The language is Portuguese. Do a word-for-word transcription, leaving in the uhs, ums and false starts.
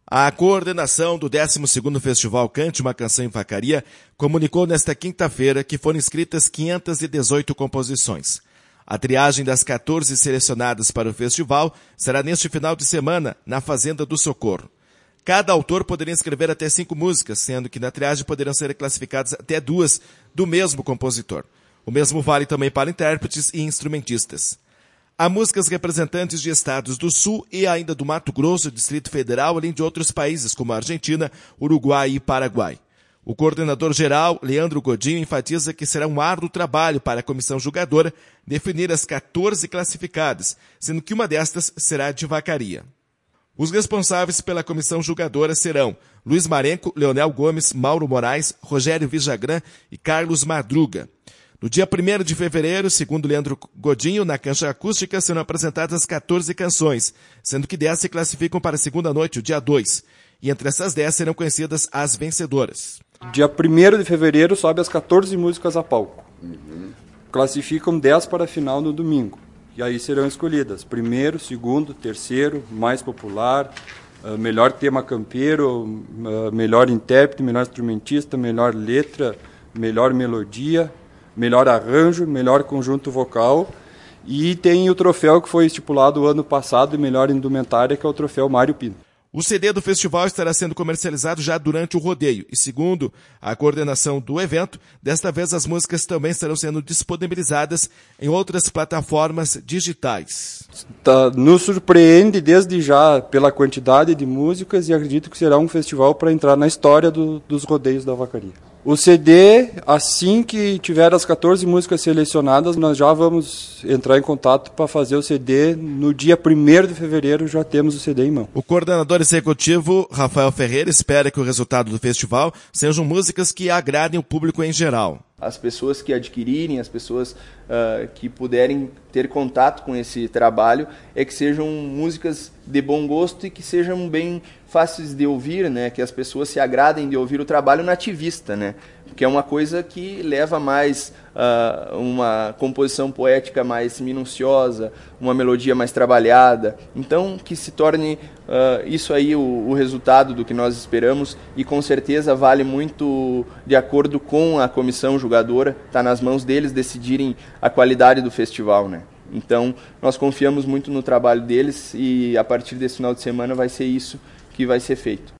A coordenação do décimo segundo Festival Cante uma Canção em Vacaria comunicou nesta quinta-feira que foram inscritas quinhentas e dezoito composições. A triagem das quatorze selecionadas para o festival será neste final de semana, na Fazenda do Socorro. Cada autor poderia escrever até cinco músicas, sendo que na triagem poderão ser classificadas até duas do mesmo compositor. O mesmo vale também para intérpretes e instrumentistas. Há músicas representantes de estados do Sul e ainda do Mato Grosso, Distrito Federal, além de outros países como Argentina, Uruguai e Paraguai. O coordenador-geral, Leandro Godinho, enfatiza que será um árduo trabalho para a comissão julgadora definir as quatorze classificadas, sendo que uma destas será de Vacaria. Os responsáveis pela comissão julgadora serão Luiz Marenco, Leonel Gomes, Mauro Moraes, Rogério Vijagrã e Carlos Madruga. No dia primeiro de fevereiro, segundo Leandro Godinho, na cancha acústica serão apresentadas quatorze canções, sendo que dez se classificam para a segunda noite, o dia dois. E entre essas dez serão conhecidas as vencedoras. Dia primeiro de fevereiro sobe as quatorze músicas a palco. Uhum. Classificam dez para a final no domingo. E aí serão escolhidas primeiro, segundo, terceiro, mais popular, uh, melhor tema campeiro, uh, melhor intérprete, melhor instrumentista, melhor letra, melhor melodia, melhor arranjo, melhor conjunto vocal, e tem o troféu que foi estipulado o ano passado de melhor indumentária, que é o troféu Mário Pinto. O C D do festival estará sendo comercializado já durante o rodeio e, segundo a coordenação do evento, desta vez as músicas também estarão sendo disponibilizadas em outras plataformas digitais. Tá, nos surpreende desde já pela quantidade de músicas e acredito que será um festival para entrar na história do, dos rodeios da Vacaria. O C D, assim que tiver as quatorze músicas selecionadas, nós já vamos entrar em contato para fazer o C D. No dia primeiro de fevereiro já temos o C D em mão. O coordenador executivo, Rafael Ferreira, espera que o resultado do festival sejam músicas que agradem o público em geral. As pessoas que adquirirem, as pessoas uh, que puderem ter contato com esse trabalho, é que sejam músicas de bom gosto e que sejam bem fáceis de ouvir, né? Que as pessoas se agradem de ouvir o trabalho nativista, né? Que é uma coisa que leva mais uh, uma composição poética mais minuciosa, uma melodia mais trabalhada. Então, que se torne uh, isso aí o, o resultado do que nós esperamos e com certeza vale muito de acordo com a comissão julgadora. Está nas mãos deles decidirem a qualidade do festival, né? Então, nós confiamos muito no trabalho deles e a partir desse final de semana vai ser isso que vai ser feito.